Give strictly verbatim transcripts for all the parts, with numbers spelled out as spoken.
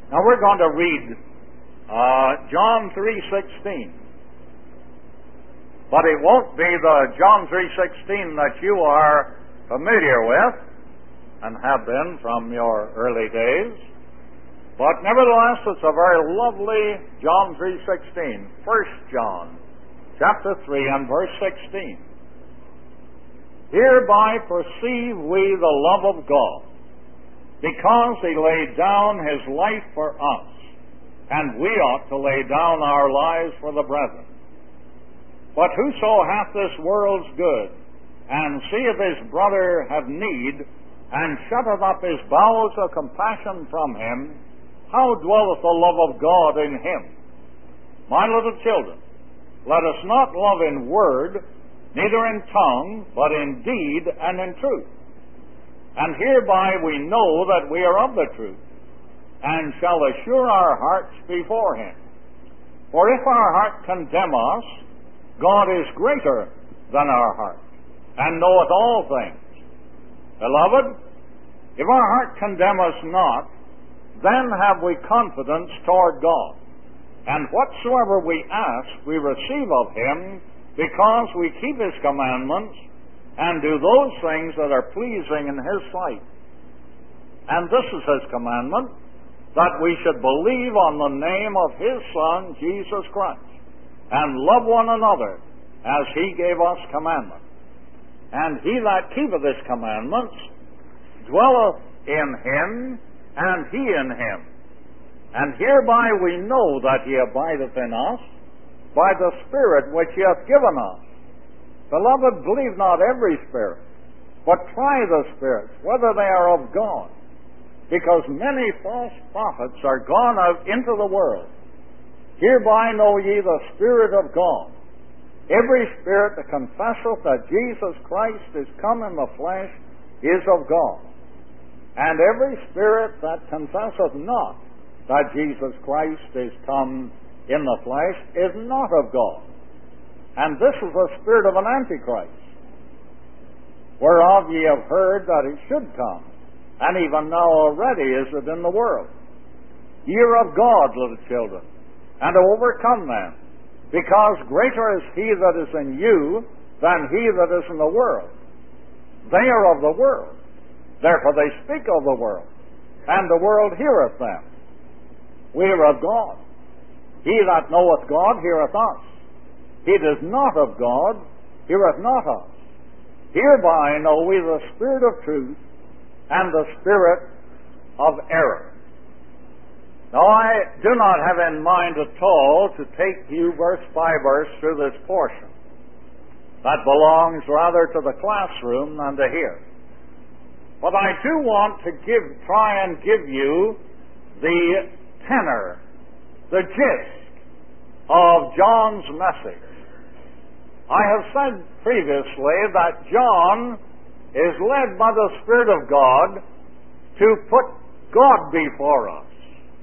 Now we're going to read uh, John three sixteen. But it won't be the John three sixteen that you are familiar with and have been from your early days. But nevertheless, it's a very lovely John three sixteen. First John chapter three and verse sixteen. Hereby perceive we the love of God, because he laid down his life for us, and we ought to lay down our lives for the brethren. But whoso hath this world's good, and seeth his brother have need, and shutteth up his bowels of compassion from him, how dwelleth the love of God in him? My little children, let us not love in word, neither in tongue, but in deed and in truth. And hereby we know that we are of the truth, and shall assure our hearts before him. For if our heart condemn us, God is greater than our heart, and knoweth all things. Beloved, if our heart condemn us not, then have we confidence toward God. And whatsoever we ask, we receive of him, because we keep his commandments, and do those things that are pleasing in his sight. And this is his commandment, that we should believe on the name of his Son, Jesus Christ, and love one another as he gave us commandment. And he that keepeth his commandments dwelleth in him, and he in him. And hereby we know that he abideth in us, by the Spirit which he hath given us. Beloved, believe not every spirit, but try the spirits, whether they are of God, because many false prophets are gone out into the world. Hereby know ye the Spirit of God. Every spirit that confesseth that Jesus Christ is come in the flesh is of God. And every spirit that confesseth not that Jesus Christ is come in the flesh is not of God. And this is the spirit of an Antichrist, whereof ye have heard that it should come, and even now already is it in the world. Ye are of God, little children, and to overcome them, because greater is he that is in you than he that is in the world. They are of the world, therefore they speak of the world, and the world heareth them. We are of God. He that knoweth God heareth us. He that is not of God heareth not us. Hereby know we the spirit of truth and the spirit of error. Now I do not have in mind at all to take you verse by verse through this portion. That belongs rather to the classroom than to here. But I do want to give, try and give you the tenor, the gist of John's message. I have said previously that John is led by the Spirit of God to put God before us.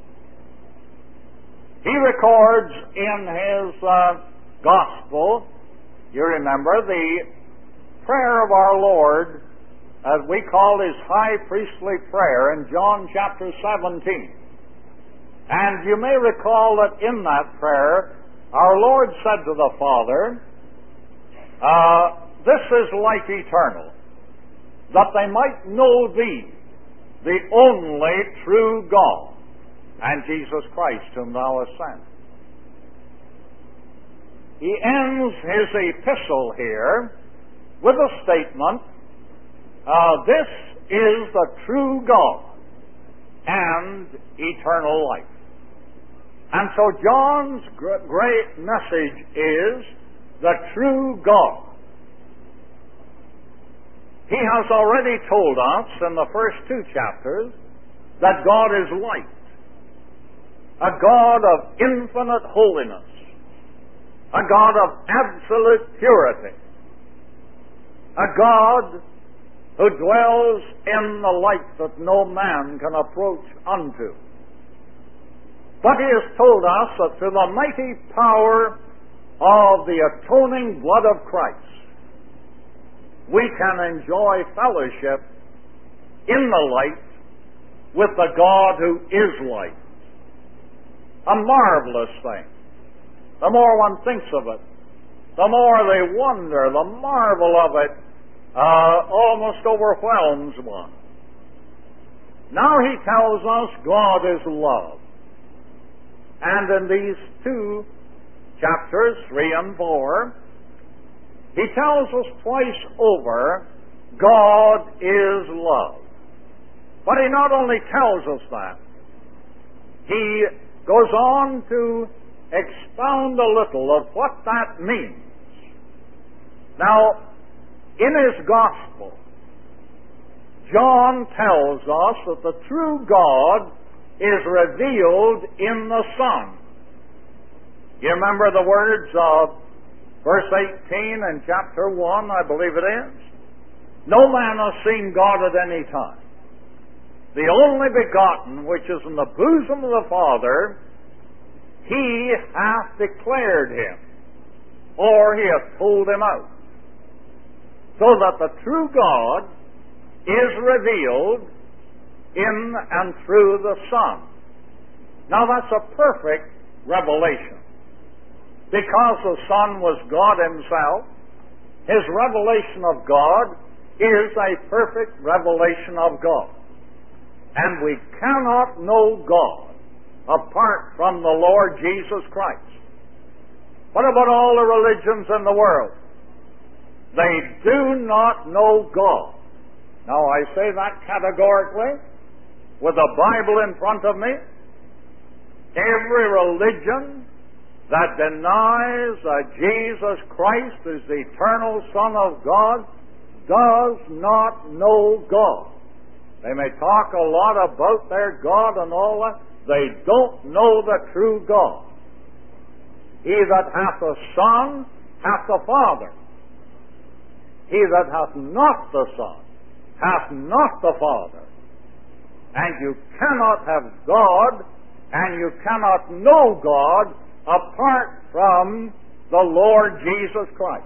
He records in his uh, Gospel, you remember, the prayer of our Lord, as we call his high priestly prayer in John chapter seventeen. And you may recall that in that prayer, our Lord said to the Father, uh, this is life eternal, that they might know thee, the only true God, and Jesus Christ whom thou hast sent. He ends his epistle here with a statement, uh, this is the true God and eternal life. And so John's great message is the true God. He has already told us in the first two chapters that God is light, a God of infinite holiness, a God of absolute purity, a God who dwells in the light that no man can approach unto. But he has told us that through the mighty power of the atoning blood of Christ, we can enjoy fellowship in the light with the God who is light. a marvelous thing. The more one thinks of it, the more they wonder, the marvel of it uh, almost overwhelms one. Now he tells us God is love. And in these two chapters, three and four, he tells us twice over, God is love. But he not only tells us that, he goes on to expound a little of what that means. Now, in his gospel, John tells us that the true God is revealed in the Son. You remember the words of verse eighteen in chapter one, I believe it is? No man has seen God at any time. The only begotten, which is in the bosom of the Father, he hath declared him, or he hath told him out. So that the true God is revealed in and through the Son. Now that's a perfect revelation. Because the Son was God himself, his revelation of God is a perfect revelation of God. And we cannot know God apart from the Lord Jesus Christ. What about all the religions in the world? They do not know God. Now I say that categorically, with the Bible in front of me. Every religion that denies that Jesus Christ is the eternal Son of God does not know God. They may talk a lot about their God and all that. They don't know the true God. He that hath the Son hath the Father. He that hath not the Son hath not the Father. And you cannot have God and you cannot know God apart from the Lord Jesus Christ.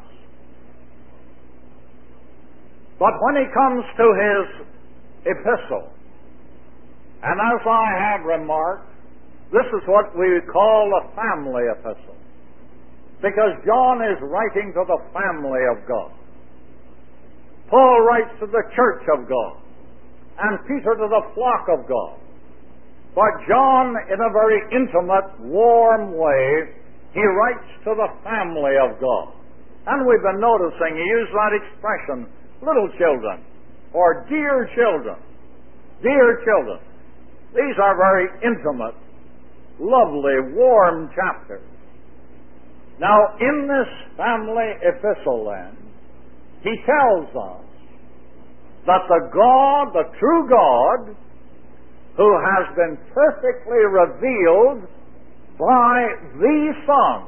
But when he comes to his epistle, and as I have remarked, this is what we call a family epistle, because John is writing to the family of God. Paul writes to the church of God, and Peter to the flock of God. But John, in a very intimate, warm way, he writes to the family of God. And we've been noticing he used that expression, little children, or dear children. Dear children. These are very intimate, lovely, warm chapters. Now, in this family epistle, then, he tells us that the God, the true God, who has been perfectly revealed by the Son,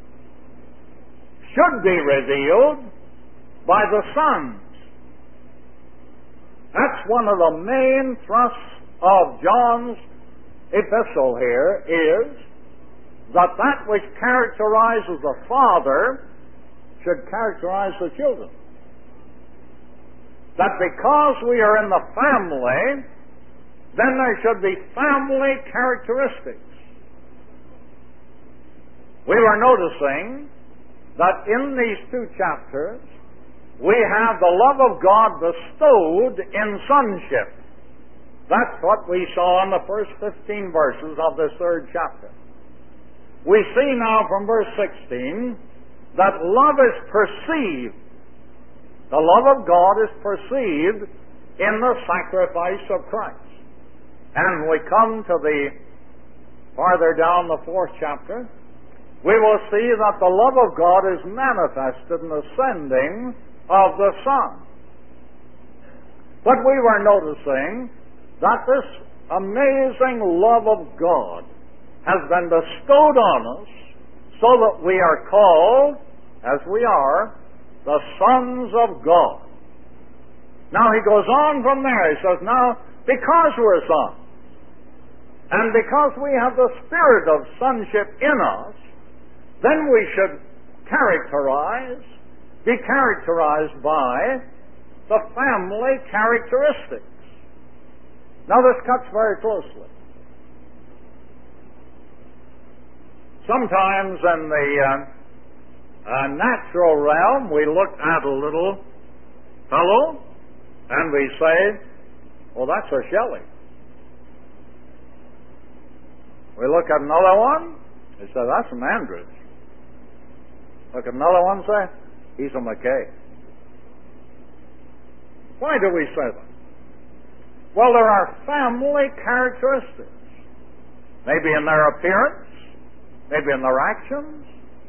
should be revealed by the sons. That's one of the main thrusts of John's epistle here, is that that which characterizes the Father should characterize the children. That because we are in the family, then there should be family characteristics. We were noticing that in these two chapters, we have the love of God bestowed in sonship. That's what we saw in the first fifteen verses of this third chapter. We see now from verse sixteen that love is perceived. The love of God is perceived in the sacrifice of Christ. And we come to the farther down the fourth chapter, we will see that the love of God is manifested in the sending of the Son. But we were noticing that this amazing love of God has been bestowed on us so that we are called, as we are, the sons of God. Now he goes on from there. He says, now, because we're sons, and because we have the spirit of sonship in us, then we should characterize, be characterized by the family characteristics. Now this cuts very closely. Sometimes in the uh, uh, natural realm, we look at a little fellow and we say, well, that's a Shelley. We look at another one, we say, that's an Andrews. Look at another one, say, he's a McKay. Why do we say that? Well, there are family characteristics. Maybe in their appearance, maybe in their actions,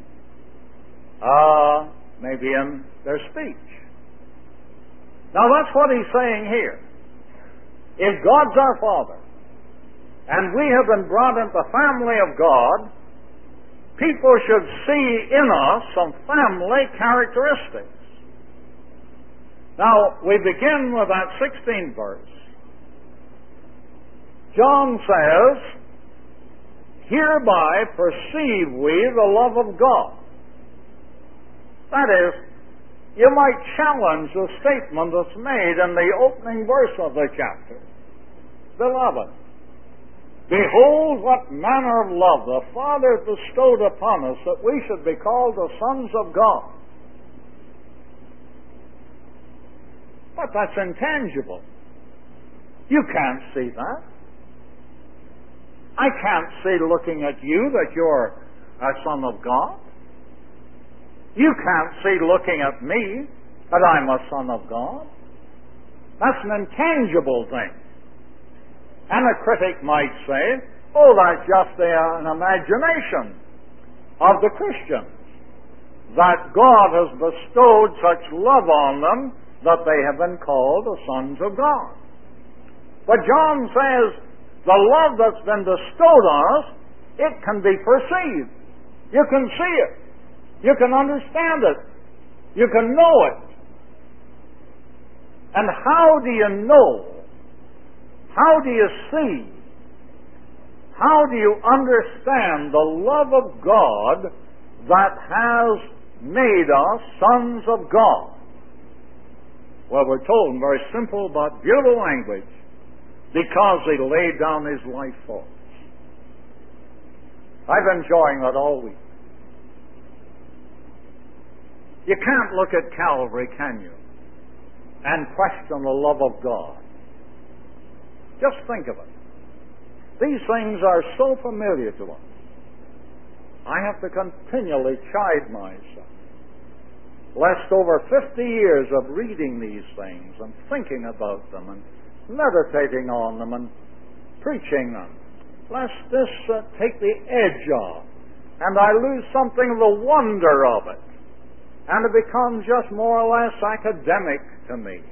uh, maybe in their speech. Now that's what he's saying here. If God's our Father, and we have been brought into the family of God, people should see in us some family characteristics. Now, we begin with that sixteenth verse. John says, hereby perceive we the love of God. That is, you might challenge the statement that's made in the opening verse of the chapter. Beloved, behold what manner of love the Father bestowed upon us, that we should be called the sons of God. But that's intangible. You can't see that. I can't see looking at you that you're a son of God. You can't see looking at me that I'm a son of God. That's an intangible thing. And a critic might say, oh, that's just an imagination of the Christians, that God has bestowed such love on them that they have been called the sons of God. But John says, the love that's been bestowed on us, it can be perceived. You can see it. You can understand it. You can know it. And how do you know? How do you see? How do you understand the love of God that has made us sons of God? Well, we're told in very simple but beautiful language, because he laid down his life for us. I've been enjoying that all week. You can't look at Calvary, can you, and question the love of God. Just think of it. These things are so familiar to us. I have to continually chide myself, lest over fifty years of reading these things and thinking about them and meditating on them and preaching them, lest this uh, take the edge off and I lose something of the wonder of it and it becomes just more or less academic to me.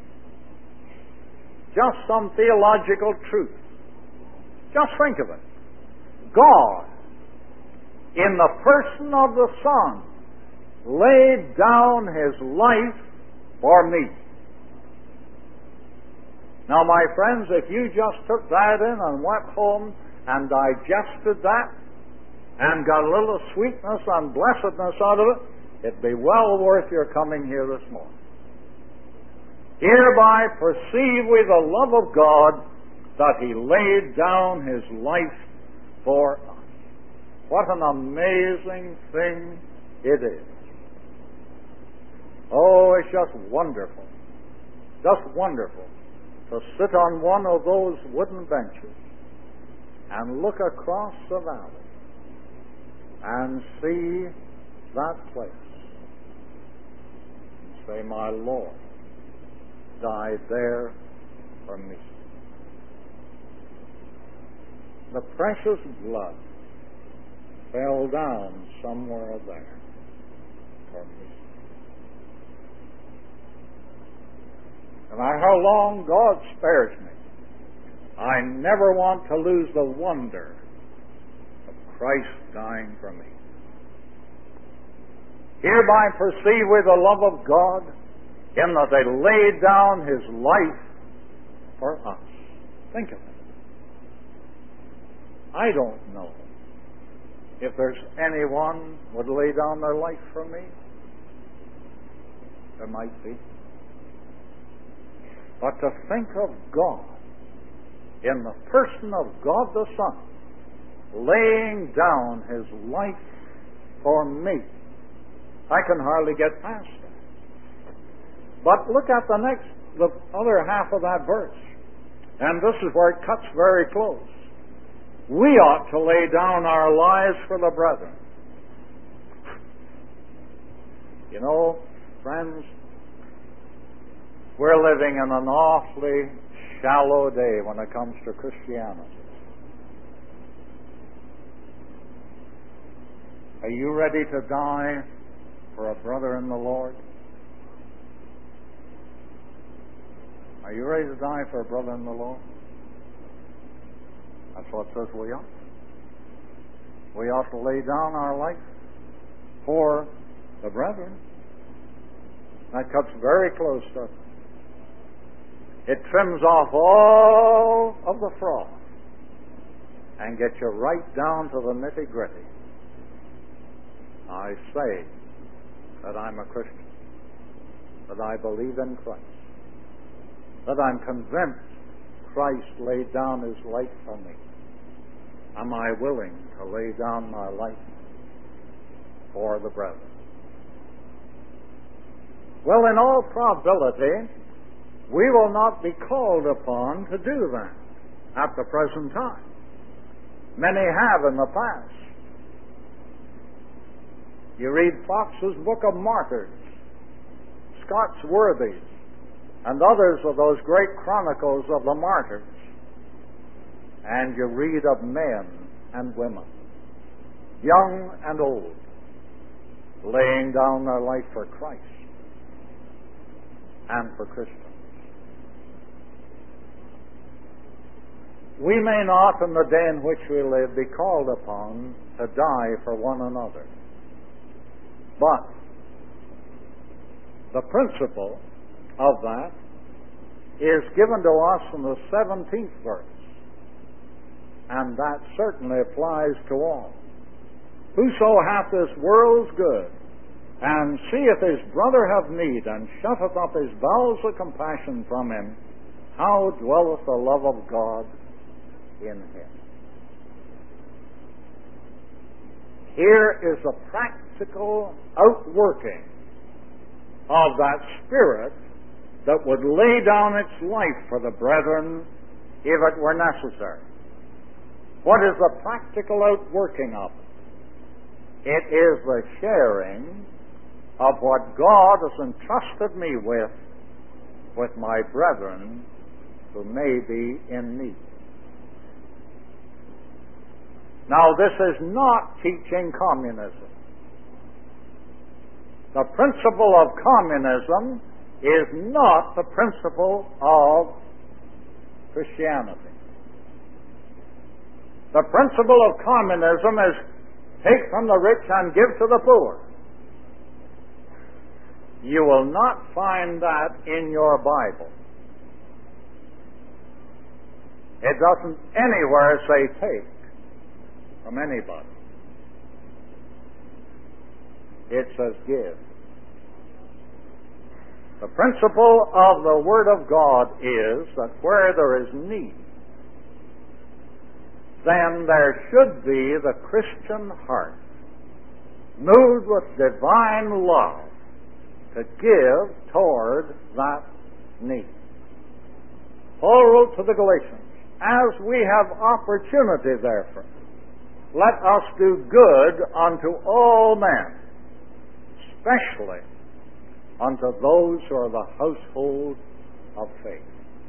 Just some theological truth. Just think of it. God, in the person of the Son, laid down his life for me. Now, my friends, if you just took that in and went home and digested that and got a little sweetness and blessedness out of it, it'd be well worth your coming here this morning. Hereby perceive we the love of God, that he laid down his life for us. What an amazing thing it is. Oh, it's just wonderful. Just wonderful to sit on one of those wooden benches and look across the valley and see that place and say, my Lord died there for me. The precious blood fell down somewhere there for me. No matter how long God spares me, I never want to lose the wonder of Christ dying for me. Hereby perceive we the love of God, in that they laid down his life for us. Think of it. I don't know if there's anyone would lay down their life for me. There might be. But to think of God in the person of God the Son, laying down his life for me. I can hardly get past it. But look at the next, the other half of that verse. And this is where it cuts very close. We ought to lay down our lives for the brethren. You know, friends, we're living in an awfully shallow day when it comes to Christianity. Are you ready to die for a brother in the Lord? Are you ready to die for a brother in the Lord? That's what it says we ought. We ought to lay down our life for the brethren. That cuts very close to it. It trims off all of the froth and gets you right down to the nitty-gritty. I say that I'm a Christian, that I believe in Christ, that I'm convinced Christ laid down his life for me. Am I willing to lay down my life for the brethren? Well, in all probability, we will not be called upon to do that at the present time. Many have in the past. You read Fox's Book of Martyrs, Scott's Worthies, and others of those great chronicles of the martyrs, and you read of men and women, young and old, laying down their life for Christ and for Christians. We may not, in the day in which we live, be called upon to die for one another. But the principle of that is given to us in the seventeenth verse, and that certainly applies to all. Whoso hath this world's good, and seeth his brother have need, and shutteth up his bowels of compassion from him, how dwelleth the love of God in him? Here is a practical outworking of that spirit that would lay down its life for the brethren if it were necessary. What is the practical outworking of it? It is the sharing of what God has entrusted me with, with my brethren who may be in need. Now, this is not teaching communism. The principle of communism is not the principle of Christianity. The principle of communism is take from the rich and give to the poor. You will not find that in your Bible. It doesn't anywhere say take from anybody. It says give. The principle of the Word of God is that where there is need, then there should be the Christian heart moved with divine love to give toward that need. Paul wrote to the Galatians, as we have opportunity therefore, let us do good unto all men, especially unto those who are the household of faith.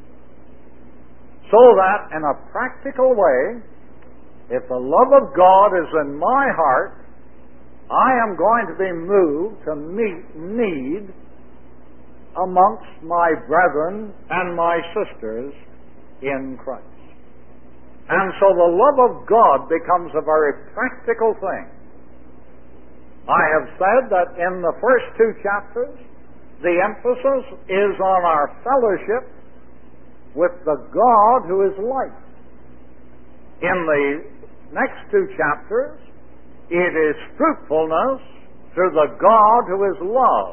So that in a practical way, if the love of God is in my heart, I am going to be moved to meet need amongst my brethren and my sisters in Christ. And so the love of God becomes a very practical thing. I have said that in the first two chapters, the emphasis is on our fellowship with the God who is life. In the next two chapters, it is fruitfulness through the God who is love.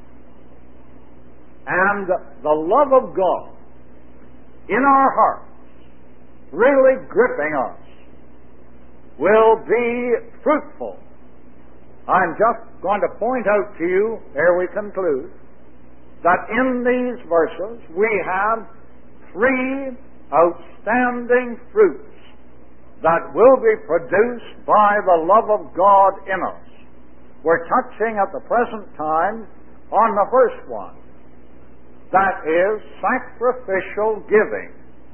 And the love of God in our hearts really gripping us will be fruitful. I'm just going to point out to you, ere we conclude, that in these verses we have three outstanding fruits that will be produced by the love of God in us. We're touching at the present time on the first one. That is sacrificial giving.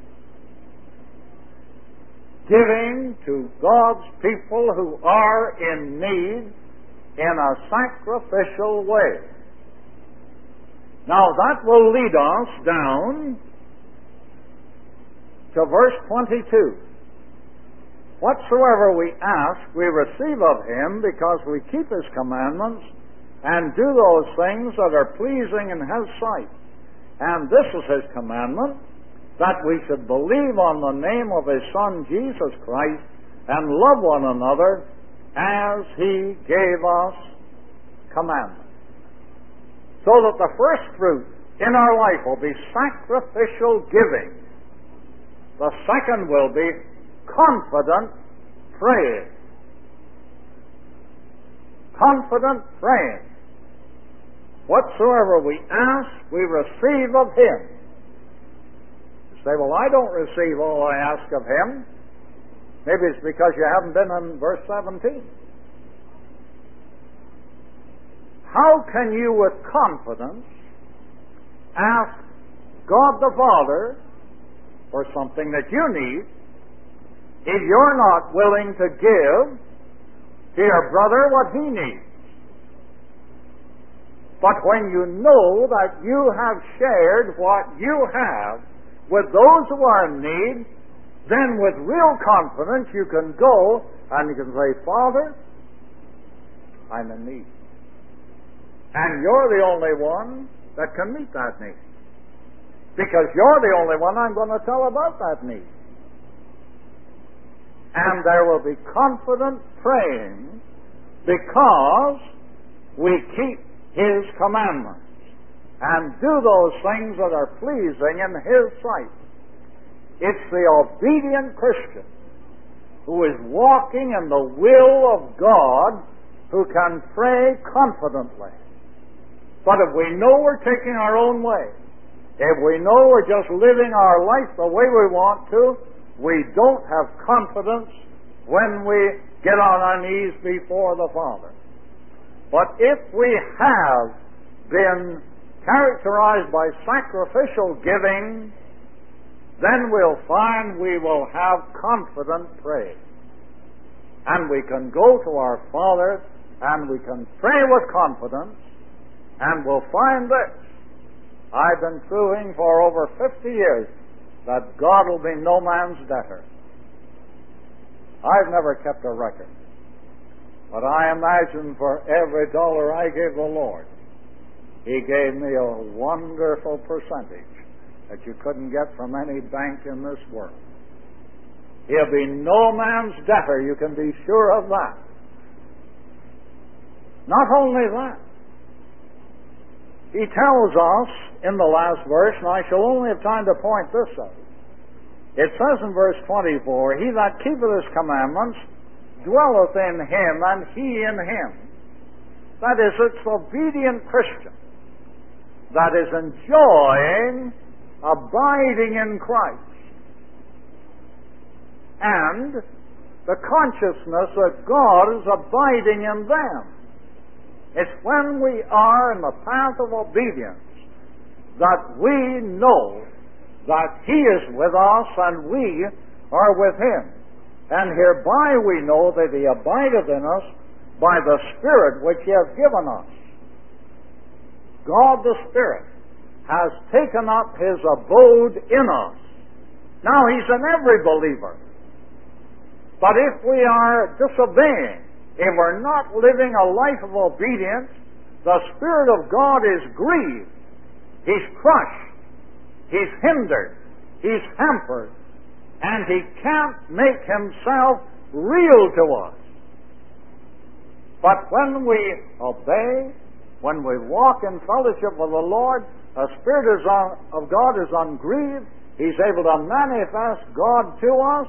Giving to God's people who are in need in a sacrificial way. Now that will lead us down to verse twenty-two. Whatsoever we ask, we receive of Him, because we keep His commandments and do those things that are pleasing in His sight. And this is His commandment, that we should believe on the name of His Son, Jesus Christ, and love one another as He gave us commandments. So that the first fruit in our life will be sacrificial giving. The second will be confident praying. Confident praying. Whatsoever we ask, we receive of Him. You say, well, I don't receive all I ask of Him. Maybe it's because you haven't been in verse seventeen. How can you with confidence ask God the Father for something that you need if you're not willing to give to your brother what he needs? But when you know that you have shared what you have with those who are in need, then with real confidence you can go and you can say, Father, I'm in need. And you're the only one that can meet that need. Because you're the only one I'm going to tell about that need. And there will be confident praying because we keep His commandments and do those things that are pleasing in His sight. It's the obedient Christian who is walking in the will of God who can pray confidently. But if we know we're taking our own way, if we know we're just living our life the way we want to, we don't have confidence when we get on our knees before the Father. But if we have been characterized by sacrificial giving, then we'll find we will have confident prayer. And we can go to our Father and we can pray with confidence, and we'll find this. I've been proving for over fifty years that God will be no man's debtor. I've never kept a record, but I imagine for every dollar I gave the Lord, He gave me a wonderful percentage that you couldn't get from any bank in this world. He'll be no man's debtor, you can be sure of that. Not only that, He tells us in the last verse, and I shall only have time to point this out. It says in verse twenty-four, He that keepeth His commandments dwelleth in Him, and He in him. That is, it's the obedient Christian that is enjoying abiding in Christ. And the consciousness that God is abiding in them. It's when we are in the path of obedience that we know that He is with us and we are with Him. And hereby we know that He abideth in us by the Spirit which He hath given us. God the Spirit has taken up His abode in us. Now He's in every believer. But if we are disobeying, if we're not living a life of obedience, the Spirit of God is grieved. He's crushed. He's hindered. He's hampered. And He can't make Himself real to us. But when we obey, when we walk in fellowship with the Lord, the Spirit is on, of God is ungrieved. He's able to manifest God to us.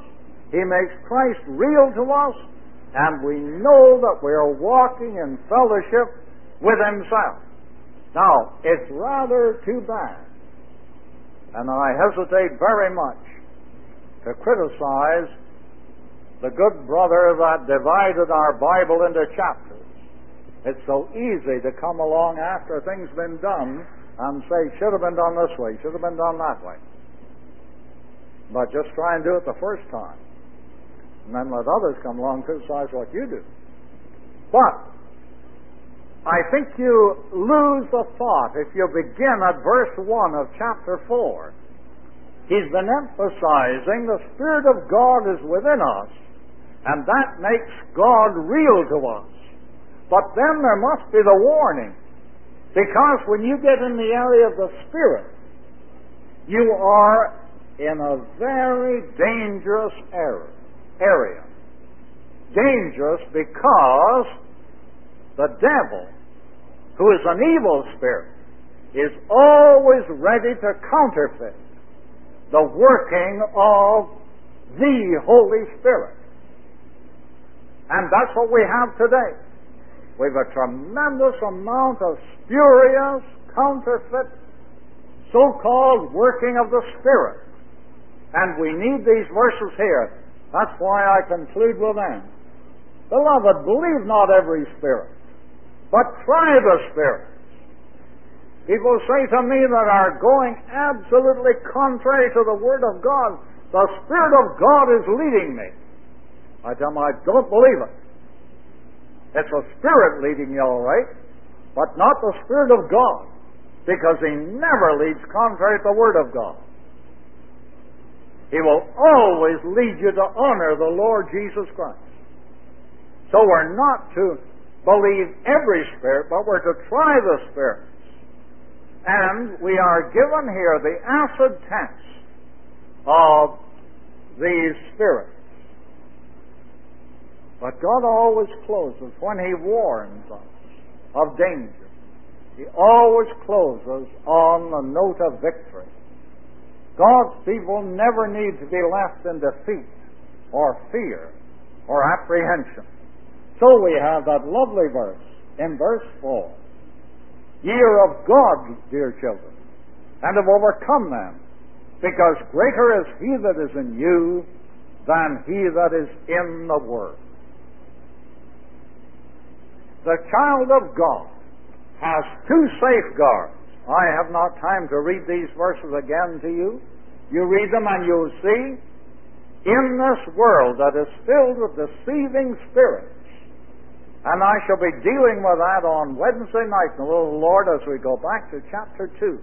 He makes Christ real to us, and we know that we are walking in fellowship with Himself. Now, it's rather too bad, and I hesitate very much to criticize the good brother that divided our Bible into chapters. It's so easy to come along after things have been done and say, should have been done this way, should have been done that way. But just try and do it the first time, and then let others come along and criticize what you do. But I think you lose the thought if you begin at verse one of chapter four. He's been emphasizing the Spirit of God is within us, and that makes God real to us. But then there must be the warning, because when you get in the area of the Spirit, you are in a very dangerous area. area. Dangerous because the devil, who is an evil spirit, is always ready to counterfeit the working of the Holy Spirit. And that's what we have today. We have a tremendous amount of spurious, counterfeit, so-called working of the Spirit. And we need these verses here. That's why I conclude with them. Beloved, believe not every spirit, but try the spirits. People say to me that are going absolutely contrary to the Word of God. The Spirit of God is leading me. I tell them I don't believe it. It's a spirit leading you, all right, but not the Spirit of God, because He never leads contrary to the Word of God. He will always lead you to honor the Lord Jesus Christ. So we're not to believe every spirit, but we're to try the spirits. And we are given here the acid test of these spirits. But God always closes when He warns us of danger. He always closes on the note of victory. God's people never need to be left in defeat or fear or apprehension. So we have that lovely verse in verse four. Ye are of God, dear children, and have overcome them, because greater is He that is in you than he that is in the world. The child of God has two safeguards. I have not time to read these verses again to you. You read them and you'll see, in this world that is filled with deceiving spirits, and I shall be dealing with that on Wednesday night, in the will of the Lord, as we go back to chapter two.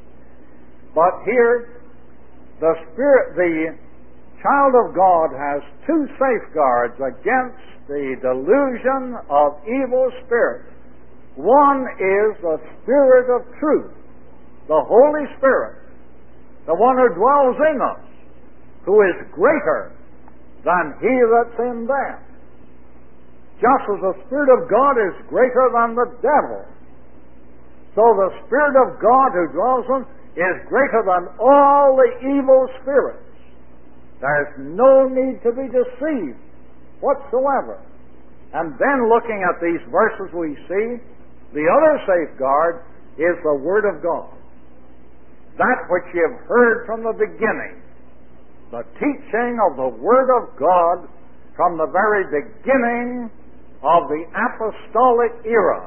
But here, the Spirit, the child of God has two safeguards against the delusion of evil spirits. One is the Spirit of truth, the Holy Spirit, the one who dwells in us, who is greater than he that's in them. Just as the Spirit of God is greater than the devil, so the Spirit of God who dwells in is greater than all the evil spirits. There's no need to be deceived whatsoever. And then looking at these verses we see, the other safeguard is the Word of God. That which you have heard from the beginning, the teaching of the Word of God from the very beginning of the apostolic era.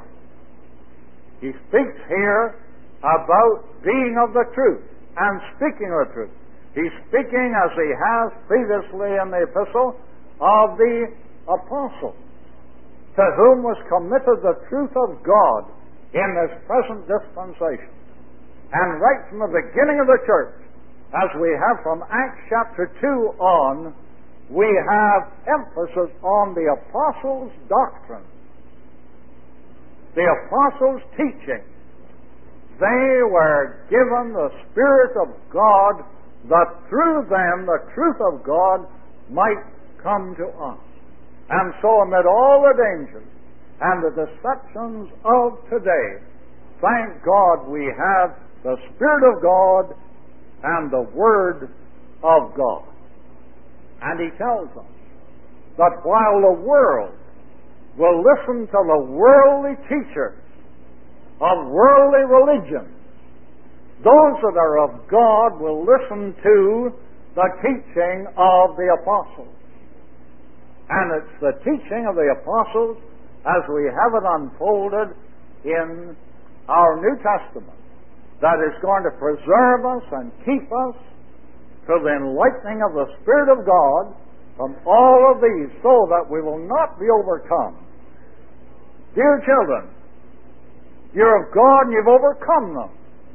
He speaks here about being of the truth and speaking of the truth. He's speaking, as he has previously in the epistle, of the apostles, to whom was committed the truth of God in this present dispensation. And right from the beginning of the church, as we have from Acts chapter two on, we have emphasis on the apostles' doctrine, the apostles' teaching. They were given the Spirit of God, that through them the truth of God might come to us. And so amid all the dangers and the deceptions of today, thank God we have the Spirit of God and the Word of God. And he tells us that while the world will listen to the worldly teachers of worldly religions, those that are of God will listen to the teaching of the apostles. And it's the teaching of the apostles as we have it unfolded in our New Testament that is going to preserve us and keep us to the enlightening of the Spirit of God from all of these, so that we will not be overcome. Dear children, you're of God and you've overcome them.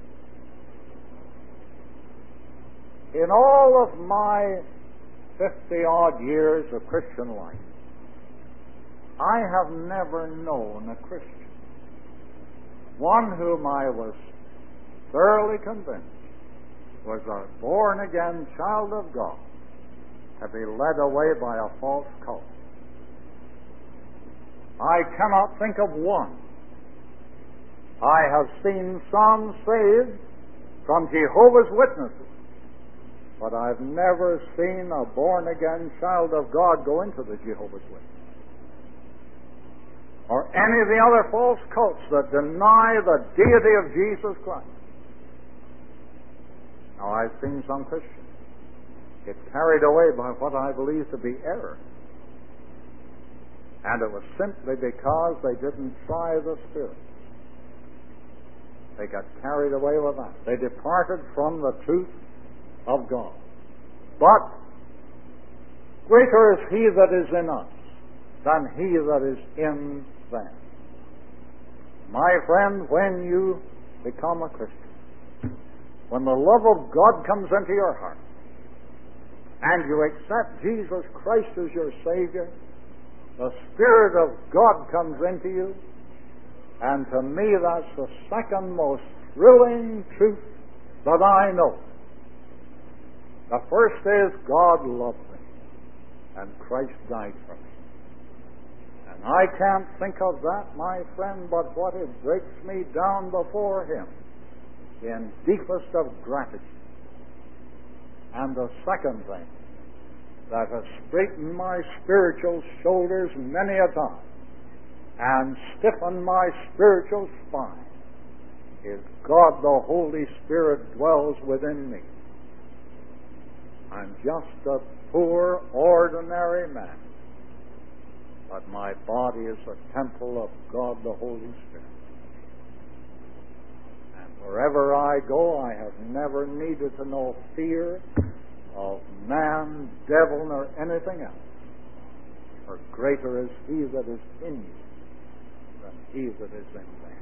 In all of my fifty-odd years of Christian life, I have never known a Christian, one whom I was thoroughly convinced was a born-again child of God, to be led away by a false cult. I cannot think of one. I have seen some saved from Jehovah's Witnesses, but I've never seen a born-again child of God go into the Jehovah's Witnesses, or any of the other false cults that deny the deity of Jesus Christ. Now, I've seen some Christians get carried away by what I believe to be error, and it was simply because they didn't try the Spirit. They got carried away with that. They departed from the truth of God. But greater is He that is in us than he that is in them. My friend, when you become a Christian, when the love of God comes into your heart, and you accept Jesus Christ as your Savior, the Spirit of God comes into you, and to me that's the second most thrilling truth that I know. The first is God loved me, and Christ died for me. And I can't think of that, my friend, but what it breaks me down before Him in deepest of gratitude. And the second thing that has straightened my spiritual shoulders many a time and stiffened my spiritual spine is God the Holy Spirit dwells within me. I'm just a poor, ordinary man, but my body is a temple of God the Holy Spirit. Wherever I go, I have never needed to know fear of man, devil, nor anything else. For greater is He that is in you than he that is in man.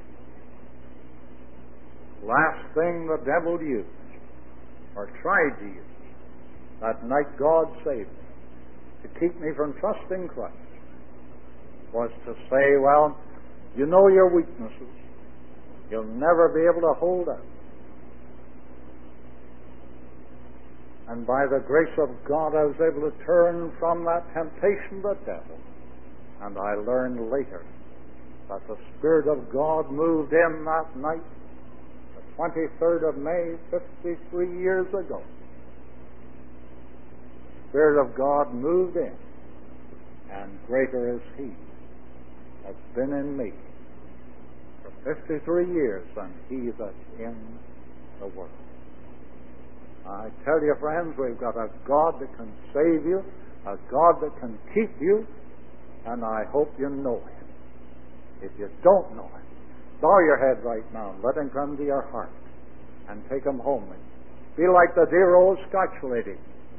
Last thing the devil used, or tried to use, that night God saved me, to keep me from trusting Christ, was to say, well, you know your weaknesses. You'll never be able to hold out. And by the grace of God, I was able to turn from that temptation of the devil. And I learned later that the Spirit of God moved in that night, the twenty-third of May, fifty-three years ago. The Spirit of God moved in, and greater is He that's been in me fifty-three years than he that's in the world. I tell you, friends, we've got a God that can save you, a God that can keep you, and I hope you know Him. If you don't know Him, bow your head right now and let Him come to your heart and take Him home with you. Be like the dear old Scotch lady.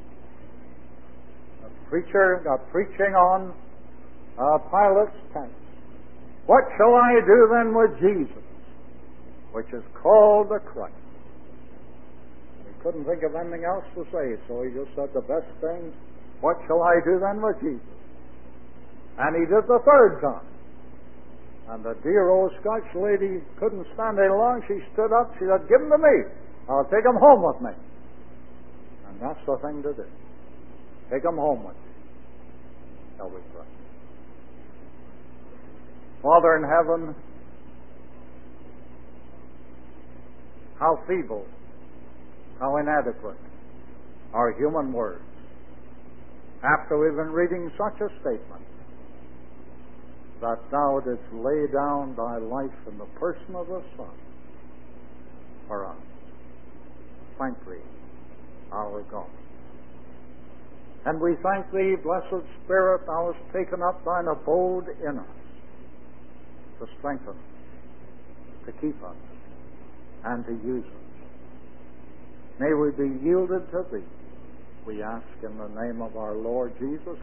The preacher got preaching on uh, Pilate's tent. What shall I do then with Jesus, which is called the Christ? He couldn't think of anything else to say, so he just said the best thing, what shall I do then with Jesus? And he did the third time. And the dear old Scotch lady couldn't stand any long. She stood up, she said, give him to me. I'll take him home with me. And that's the thing to do. Take him home with you. Shall we pray? Father in heaven, how feeble, how inadequate are human words. after we've been reading such a statement, that thou didst lay down thy life in the person of the Son for us. Thank thee, our God. And we thank thee, blessed Spirit, thou hast taken up thine abode in us to strengthen us, to keep us, and to use us. May we be yielded to thee, we ask in the name of our Lord Jesus